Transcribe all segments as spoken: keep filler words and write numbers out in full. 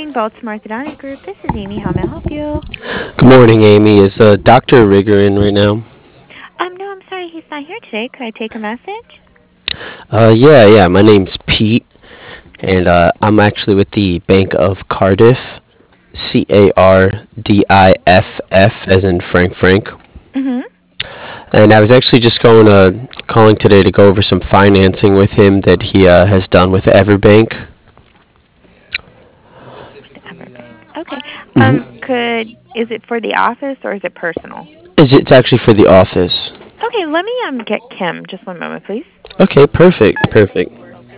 morning, Baltimore Orthodontic Group. This is Amy. How may I help you? Good morning, Amy. Is uh, doctor Rigger in right now? Um, no, I'm sorry, he's not here today. Could I take a message? Uh, yeah, yeah. My name's Pete, and uh, I'm actually with the Bank of Cardiff, C A R D I F F, as in Frank Frank. Mm-hmm. And I was actually just going uh, calling today to go over some financing with him that he uh, has done with Everbank. Everbank. Okay. Um, hmm could is it for the office or is it personal? Is it's actually for the office? Okay, let me um get Kim. Just one moment, please. Okay, perfect, perfect.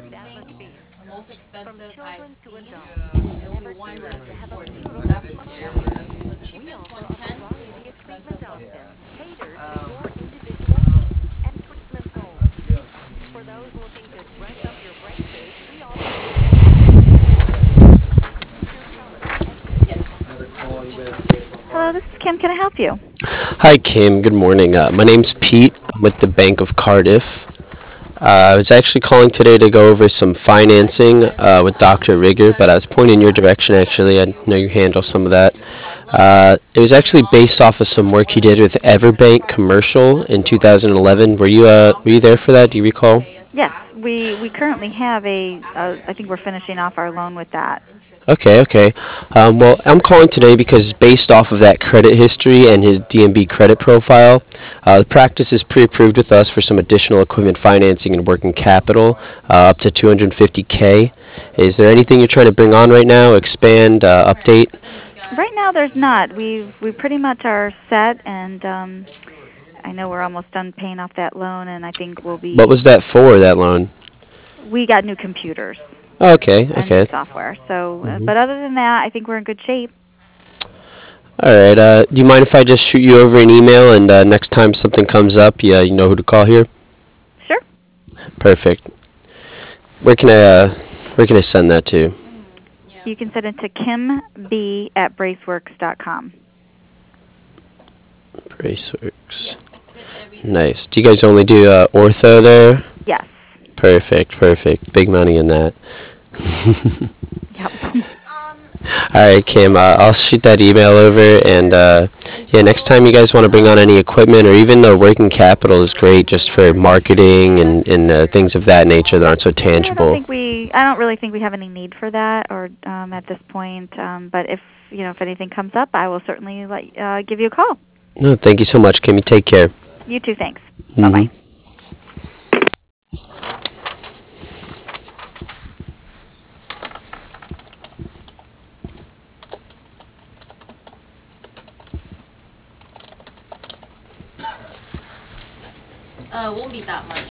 Hello, this is Kim. Can I help you? Hi, Kim. Good morning. Uh, my name's Pete. I'm with the Bank of Cardiff. Uh, I was actually calling today to go over some financing uh, with doctor Rigger, but I was pointing in your direction actually. I know you handle some of that. Uh, it was actually based off of some work he did with Everbank Commercial in two thousand eleven. Were you uh, were you there for that? Do you recall? Yes, we we currently have a. Uh, I think we're finishing off our loan with that. Okay, okay. Um, well, I'm calling today because based off of that credit history and his D M B credit profile, uh, the practice is pre-approved with us for some additional equipment financing and working capital, uh, up to two hundred fifty k. Is there anything you're trying to bring on right now, expand, uh, update? Right now, there's not. We we pretty much are set, and um, I know we're almost done paying off that loan, and I think we'll What be. was that for, that loan? We got new computers Oh, okay, and new okay. software. So, uh, hmm but other than that, I think we're in good shape. All right. Uh, do you mind if I just shoot you over an email and uh, next time something comes up, yeah, you know who to call here? Sure. Perfect. Where can I uh, where can I send that to? You can send it to Kim B at braceworks dot com. Braceworks. Nice. Do you guys only do uh, ortho there? Yes. Perfect, perfect. Big money in that. Yep. All right, Kim. Uh, I'll shoot that email over, and uh, yeah, next time you guys want to bring on any equipment or even the working capital is great, just for marketing and and uh, things of that nature that aren't so Yeah, I don't tangible. think we. I don't really think we have any need for that, or um, at this point. Um, but if you know if anything comes up, I will certainly let uh, give you a call. No, thank you so much, Kim. You take care. You too. Thanks. Bye hmm bye. Uh, won't be that much.